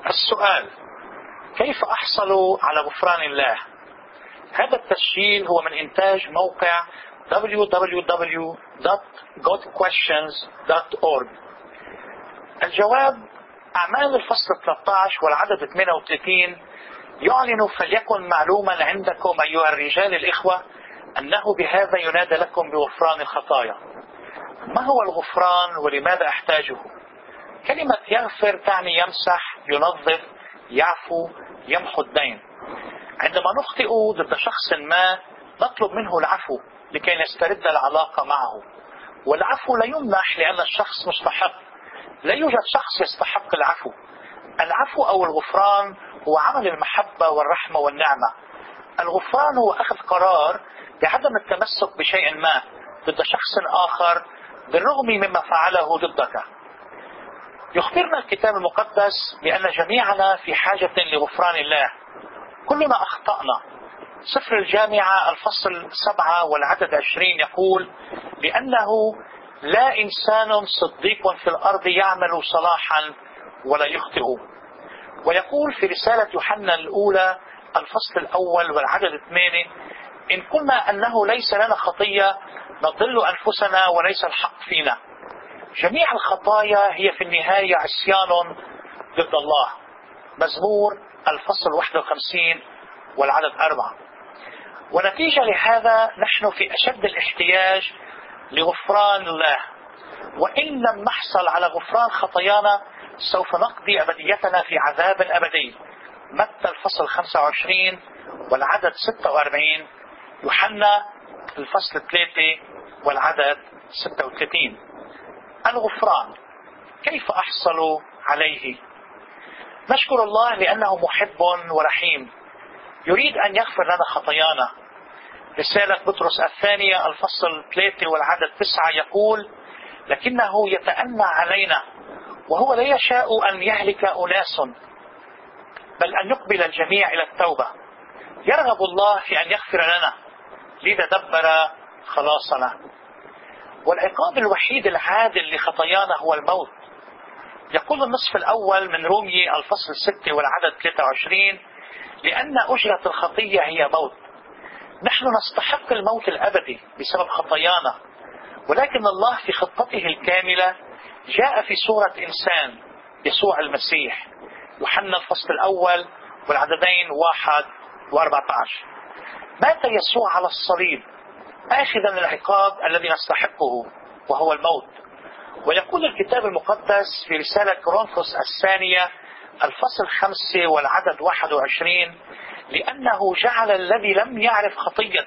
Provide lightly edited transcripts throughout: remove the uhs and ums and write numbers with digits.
السؤال: كيف أحصل على غفران الله؟ هذا التسجيل هو من إنتاج موقع www.godquestions.org. الجواب: أعمال الفصل 13 والعدد 38 يعلن: فليكن معلوما عندكم أيها الرجال الإخوة أنه بهذا ينادى لكم بغفران الخطايا. ما هو الغفران ولماذا أحتاجه؟ كلمة يغفر تعني يمسح، ينظف، يعفو، يمحو الدين. عندما نخطئ ضد شخص ما نطلب منه العفو لكي نسترد العلاقة معه، والعفو لا يمنح لأن الشخص مستحق. لا يوجد شخص يستحق العفو. العفو أو الغفران هو عمل المحبة والرحمة والنعمة. الغفران هو أخذ قرار بعدم التمسك بشيء ما ضد شخص آخر بالرغم مما فعله ضدك. يخبرنا الكتاب المقدس بأن جميعنا في حاجة لغفران الله. كلنا أخطأنا. سفر الجامعة الفصل 7 والعدد 20 يقول: لأنه لا إنسان صديق في الأرض يعمل صلاحا ولا يخطئ. ويقول في رسالة يوحنا الأولى الفصل الأول والعدد 8: إن قلنا أنه ليس لنا خطية نضل أنفسنا وليس الحق فينا. جميع الخطايا هي في النهاية عصيان ضد الله. مزمور الفصل 51 والعدد 4. ونتيجة لهذا نحن في أشد الاحتياج لغفران الله. وإن لم نحصل على غفران خطايانا سوف نقضي أبديتنا في عذاب أبدي. متى الفصل 25 والعدد 46، يوحنا الفصل 3 والعدد 36. الغفران كيف أحصل عليه؟ نشكر الله لأنه محب ورحيم، يريد أن يغفر لنا خطايانا. رسالة بطرس الثانية الفصل 3 والعدد 9 يقول: لكنه يتأنى علينا وهو لا يشاء أن يهلك أناس بل أن يقبل الجميع إلى التوبة. يرغب الله في أن يغفر لنا، لذا دبر خلاصنا. والعقاب الوحيد العادل لخطايانا هو الموت. يقول النصف الأول من رومية الفصل 6 والعدد 23: لأن أجرة الخطية هي موت. نحن نستحق الموت الأبدي بسبب خطايانا، ولكن الله في خطته الكاملة جاء في صورة إنسان يسوع المسيح. يوحنا الفصل الأول والعددين 1 و14. مات يسوع على الصليب آخذا العقاب الذي نستحقه وهو الموت. ويقول الكتاب المقدس في رسالة كورنثوس الثانية الفصل 5 والعدد 21: لأنه جعل الذي لم يعرف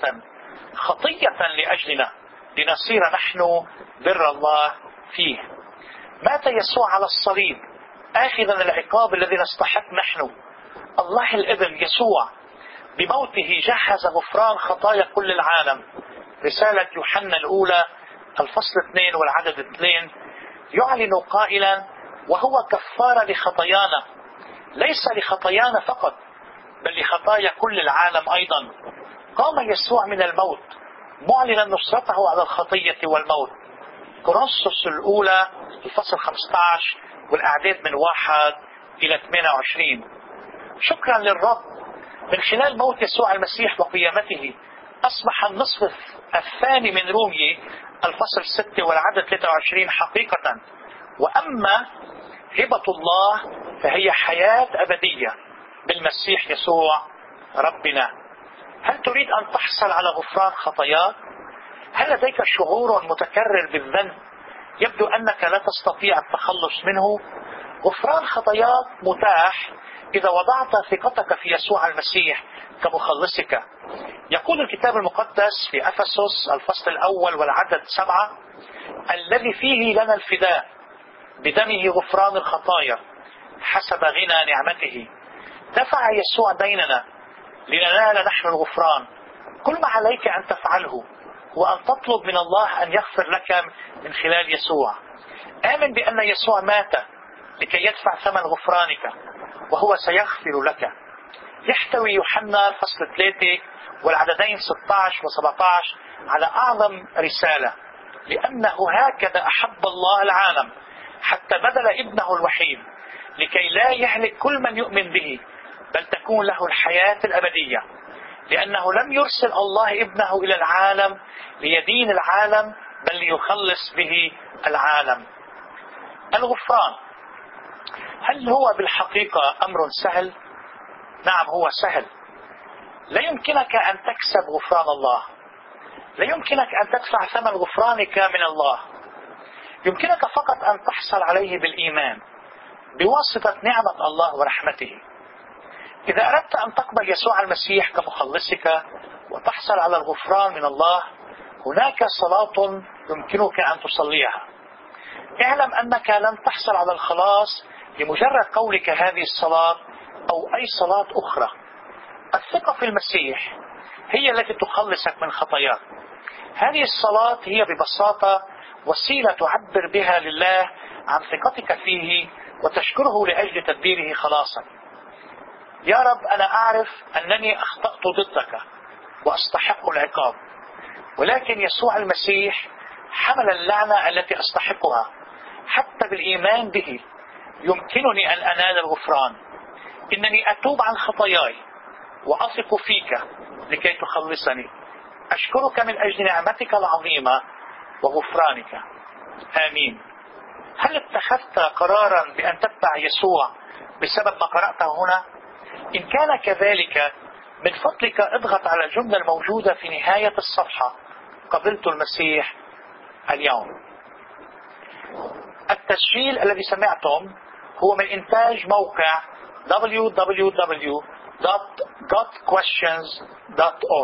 خطية لأجلنا لنصير نحن بر الله فيه. مات يسوع على الصليب آخذا العقاب الذي نستحق نحن. الله الابن يسوع بموته جهز غفران خطايا كل العالم. رسالة يوحنا الأولى الفصل 2 والعدد 2 يعلن قائلا: وهو كفارة لخطايانا، ليس لخطايانا فقط بل لخطايا كل العالم أيضا. قام يسوع من الموت معلنا نصرته على الخطية والموت. كورنثوس الأولى الفصل 15 والأعداد من 1 إلى 28. شكرا للرب، من خلال موت يسوع المسيح وقيامته أصبح النصف الثاني من رومية الفصل 6 والعدد 23 حقيقة. وأما هبة الله فهي حياة أبدية بالمسيح يسوع ربنا. هل تريد أن تحصل على غفران خطاياك؟ هل لديك شعور متكرر بالذنب يبدو أنك لا تستطيع التخلص منه؟ غفران خطاياك متاح إذا وضعت ثقتك في يسوع المسيح كمخلصك. يقول الكتاب المقدس في أفسس الفصل الأول والعدد 7: الذي فيه لنا الفداء بدمه غفران الخطايا حسب غنى نعمته. دفع يسوع ديننا لننال نحن الغفران. كل ما عليك أن تفعله هو أن تطلب من الله أن يغفر لك من خلال يسوع. آمن بأن يسوع مات لكي يدفع ثمن غفرانك وهو سيغفر لك. يحتوي يوحنا فصل 3 والعددين 16 و17 على أعظم رسالة: لأنه هكذا أحب الله العالم حتى بذل ابنه الوحيد لكي لا يهلك كل من يؤمن به، بل تكون له الحياة الأبدية، لأنه لم يرسل الله ابنه إلى العالم ليدين العالم، بل ليخلص به العالم. الغفران، هل هو بالحقيقة أمر سهل؟ نعم، هو سهل. لا يمكنك أن تكسب غفران الله، لا يمكنك أن تدفع ثمن غفرانك من الله، يمكنك فقط أن تحصل عليه بالإيمان بواسطة نعمة الله ورحمته. إذا أردت أن تقبل يسوع المسيح كمخلصك وتحصل على الغفران من الله، هناك صلاة يمكنك أن تصليها. اعلم أنك لن تحصل على الخلاص لمجرد قولك هذه الصلاة أو أي صلاة أخرى. الثقة في المسيح هي التي تخلصك من خطاياك. هذه الصلاة هي ببساطة وسيلة تعبر بها لله عن ثقتك فيه وتشكره لأجل تدبيره خلاصا. يا رب، أنا أعرف أنني أخطأت ضدك وأستحق العقاب، ولكن يسوع المسيح حمل اللعنة التي أستحقها. حتى بالإيمان به يمكنني أن أنال الغفران. إنني أتوب عن خطاياي وأثق فيك لكي تخلصني. أشكرك من أجل نعمتك العظيمة وغفرانك. آمين. هل اتخذت قرارا بأن تتبع يسوع بسبب ما قرأته هنا؟ إن كان كذلك، من فضلك اضغط على الجملة الموجودة في نهاية الصفحة: قبلت المسيح اليوم. التسجيل الذي سمعتم هو من إنتاج موقع www.gotquestions.org.